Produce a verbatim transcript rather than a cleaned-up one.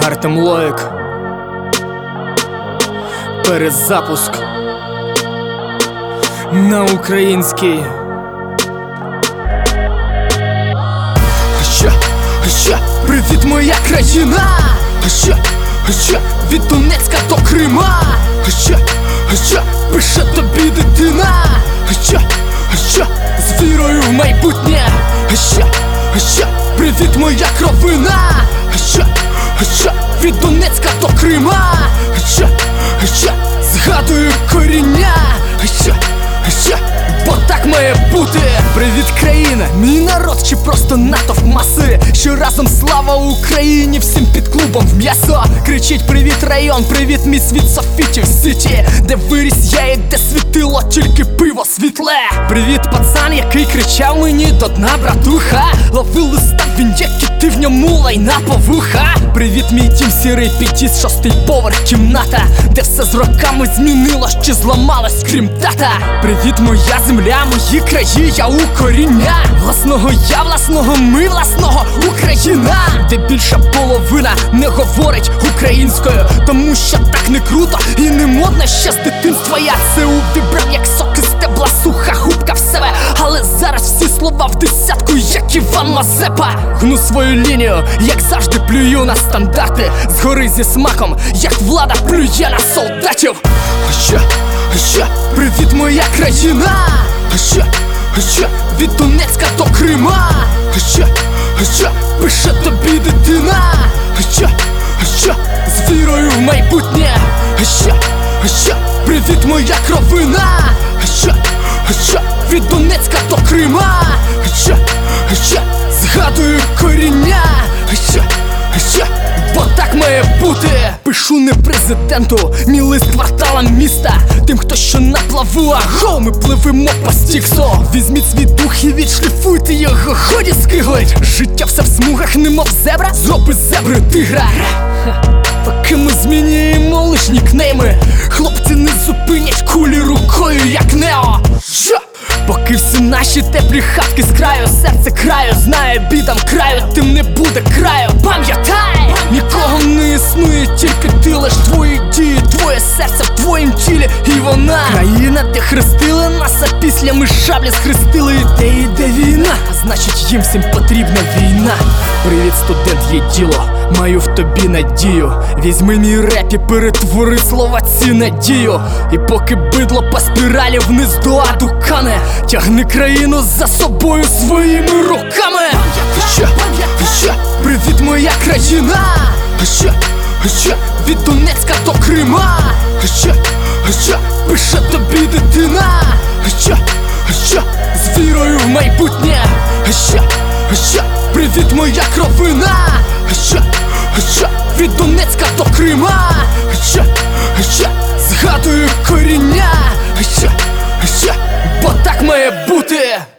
Артем Лоїк. Перезапуск на український. Що, що, привіт, моя країна. Що, що, від Донецька до Крима. Що, що, пише тобі дитина. Що, що, з вірою в майбутнє. Що, що, привіт, моя кровина. Що, що, від Донецька до Крима. Що, що, згадую коріння. Що, що, бо так має бути. Привіт, країна, мій народ чи просто натовп маси, що разом слава Україні, всім під клубом в м'ясо. Кричить привіт район, привіт мій світ Софітів Сіті, де виріс я і де світило тільки пиво світле. Привіт, пацан, який кричав мені до дна, братуха. Ловив листа, він як кіти, в ньому лайна повуха. Привіт, мій дім сірий під'їзд, шостий поверх, кімната, де все з роками змінилось чи зламалось, крім тата. Привіт, моя земля, мої краї, я у коріння. Власного я, власного ми, власного Україна. Де більша половина не говорить українською, тому що так не круто і не модно ще з дитинства. Я це увібрав як соки з стебла, суха губка в себе. Але зараз всі слова в десятку, як Іван Мазепа. Гну свою лінію, як завжди плюю на стандарти. Згори зі смаком, як влада плює на солдатів. Що, що, привіт, моя країна. Що, що, від Донецька до Крима. Що, що, пише тобі дитина. Що, що, з вірою в майбутнє. Що, що, привіт, моя кровина. Що, що, від Донецька до Крима. Що, що, згадую коріння. Що, що, бо так має бути. Пишу не президенту, мій лист кварталам міста, тим, хто що на плаву, аго, ми пливемо по стіксу. Візьміть свій дух і відшліфуйте його, ході скиглить. Життя все в смугах, немов зебра, зроби зебри тигра. Поки ми змінюємо лиш нікнейми, хлопці не зупинять кулі рукою, як Нео. Що? Поки всі наші теплі хатки з краю, серце краю знає, бідам краю, тим не буде краю. Пам'ятай, нікого не існує, тільки ти, лиш твої дії, твоє серце в твоїм тілі, і вона країна, де хрестили нас, а після ми шаблі схрестили. І де йде війна, а значить їм всім потрібна війна. Привіт, студент, є діло, маю в тобі надію. Візьми мій реп і перетвори слова ці надію. І поки бидло по спіралі вниз до аду кане, тягни країну за собою своїми руками. Що, що, привіт, моя країна. Що, що, від Донецька до Крима. Що, що, пише тобі дитина. Що, що, з вірою в майбутнє. Що, що, привіт, моя кровина. Що, що, від Донецька до Крима. Що, що, згадую коріння. Що, що, бо так має бути.